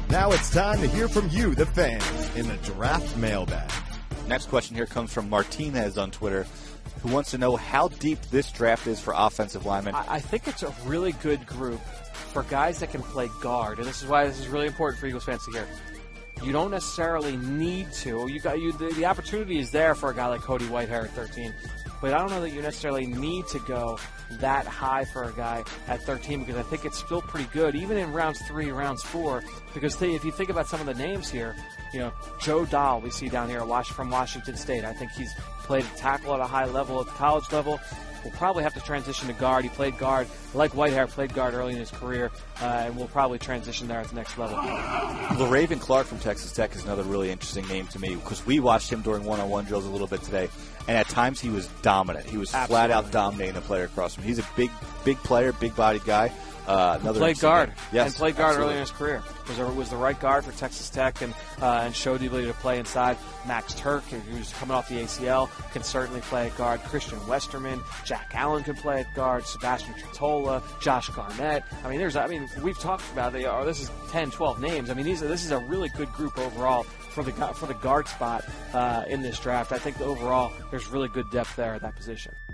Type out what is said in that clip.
Now it's time to hear from you, the fans, in the Draft Mailbag. Next question here comes from Martinez on Twitter, who wants to know how deep this draft is for offensive linemen. I think it's a really good group for guys that can play guard, and this is why this is really important for Eagles fans to hear. You don't necessarily need to. The opportunity is there for a guy like Cody Whitehair at 13, but I don't know that you necessarily need to go that high for a guy at 13 because I think it's still pretty good, even in rounds 3, rounds 4, because if you think about some of the names here, Joe Dahl we see down here from Washington State. I think he's played tackle at a high level at the college level. We'll probably have to transition to guard. He played guard, like Whitehair, played guard early in his career, and we'll probably transition there at the next level. LaRaven Clark from Texas Tech is another really interesting name to me because we watched him during one-on-one drills a little bit today, and at times he was dominant. He was flat out dominating the player across from him. He's a big player, big-bodied guy. Played guard. Yes, and played guard absolutely. early in his career. Was the right guard for Texas Tech and showed the ability to play inside. Max Turk, who's coming off the ACL, can certainly play at guard. Christian Westerman, Jack Allen can play at guard. Sebastian Tretola, Josh Garnett. We've talked about this is 10, 12 names. This is a really good group overall for the guard spot in this draft. I think overall there's really good depth there at that position.